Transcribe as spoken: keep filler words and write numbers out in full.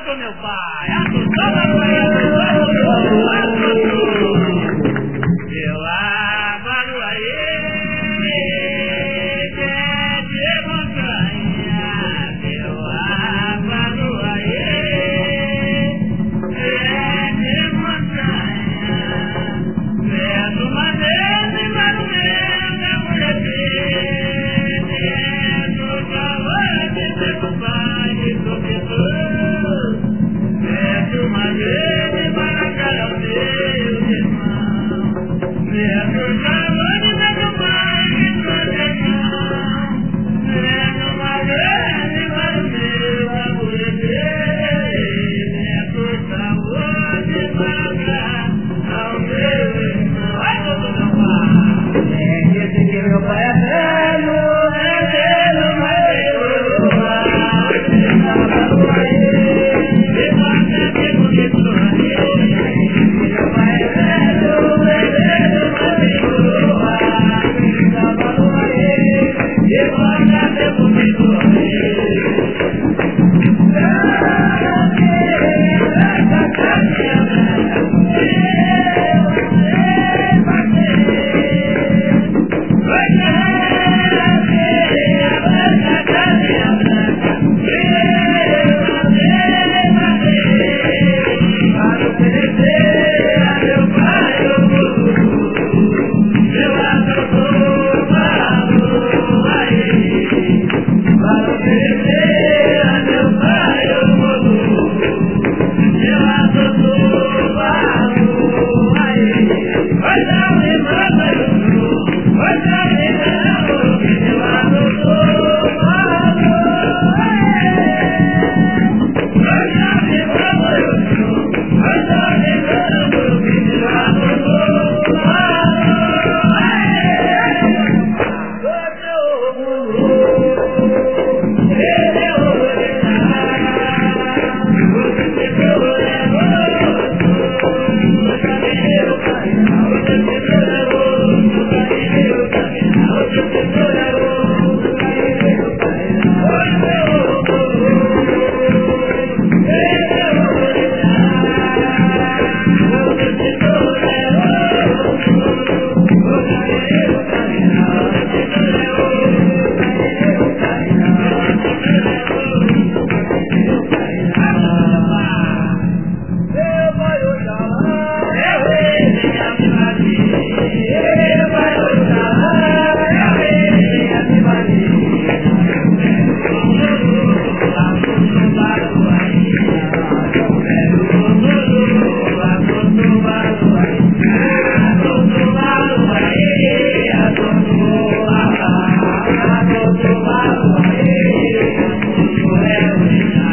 do meu pai, a do meu pai, a do meu abaruaê, de montanha, meu abaruaê, de montanha, vendo maneiro e barulhento, é mulher dentro do calor de meu pai, do que uma vez de Maracanã, meu irmão. Vendo o calor de meu pai, que todo irmão. Vendo uma vez de Maracanã, vendo o calor de Maracanã, meu irmão. Ai, todo meu pai. Quem disse que meu pai é velho, é velho, mas eu Thank you.